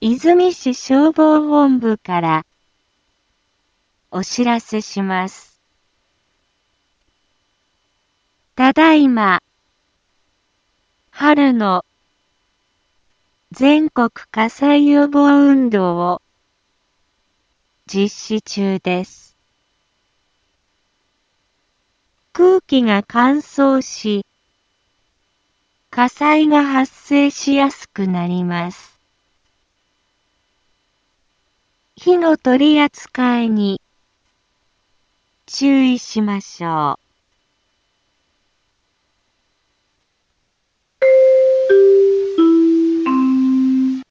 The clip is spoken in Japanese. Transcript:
泉市消防本部からお知らせします。ただいま、春の全国火災予防運動を実施中です。空気が乾燥し、火災が発生しやすくなります。火の取り扱いに注意しましょう。